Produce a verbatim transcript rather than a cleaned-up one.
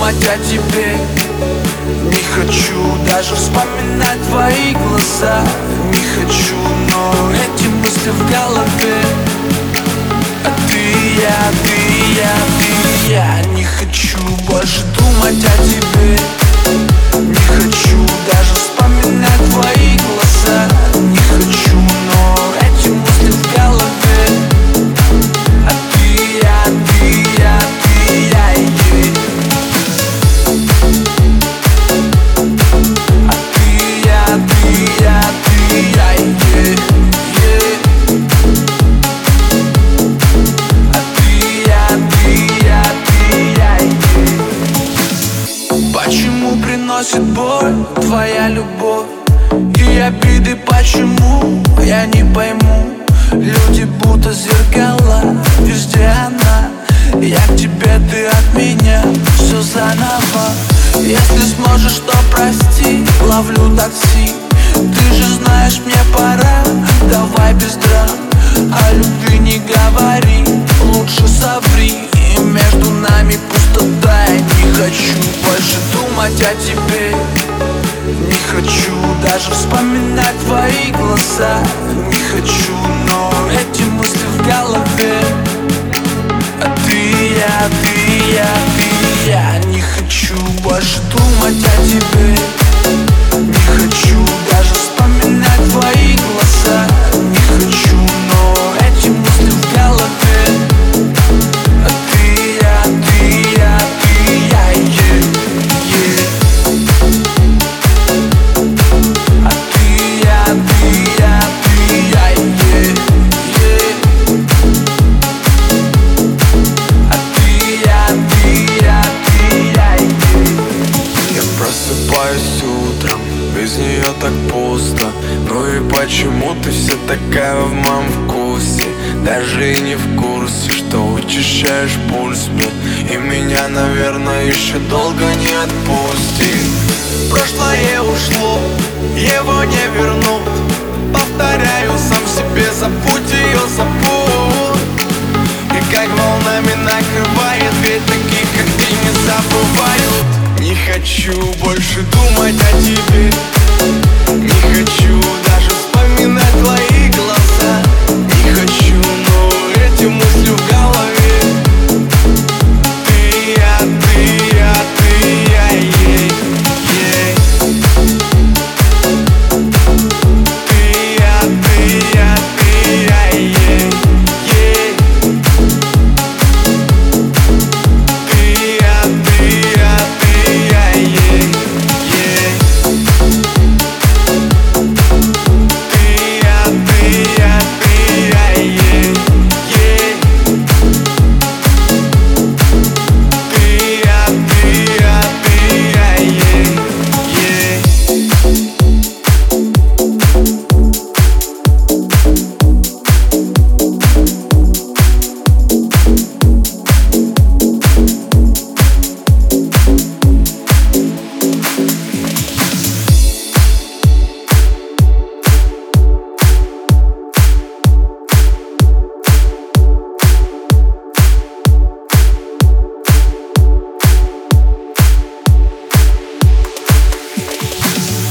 думать о тебе. Не хочу даже вспоминать твои глаза. Не хочу, но эти мысли в голове. А ты и я, ты и я, ты и я. Не хочу больше думать о тебе. Не хочу даже вспоминать твои глаза. Не хочу, но эти мысли в голове. А ты и я, ты и я, ты и я, yeah. А ты и я, ты и я, ты и я, yeah, yeah. А ты и я, ты и я, ты и я, yeah. Почему приносит боль твоя любовь и обиды, почему я не пойму? Люди будто зеркала, везде она. Я к тебе, ты от меня, все заново. Если сможешь, то прости, ловлю такси. Ты же знаешь, мне пора, давай без драм. О любви не говори, лучше соври. И между нами пустота, я не хочу больше думать о тебе. Не хочу даже вспоминать твои глаза. Не хочу, но эти мысли в голове. А ты и я, ты и я, ты и я. Не хочу больше думать о тебе. Не хочу даже вспоминать твои глаза. Не хочу, но эти мысли в голове. А ты и я, ты и я, ты и я, yeah, yeah. А ты и я, ты и я, ты и я, yeah, yeah. А ты и я, ты и я, ты и я, yeah. Я просыпаюсь утром, без нее так пусто. Ну и почему ты все такая в моем вкусе? Даже и не в курсе, что учащаешь пульс мне. И меня, наверное, еще долго не отпустит. Прошлое ушло, его не вернут. Повторяю сам себе, забудь ее, забудь. И как волнами накрывает, ведь таких, как ты, не забывают. Не хочу больше думать о тебе.